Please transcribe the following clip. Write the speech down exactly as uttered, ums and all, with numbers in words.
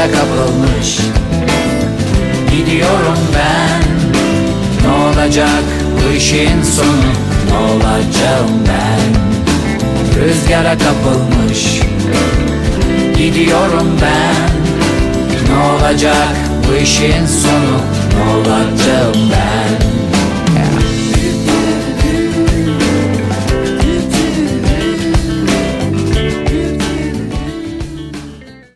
rüzgara kapılmış gidiyorum ben. Ne olacak bu işin sonu, ne olacağım ben? Rüzgara kapılmış gidiyorum ben. Ne olacak bu işin sonu, ne olacağım ben?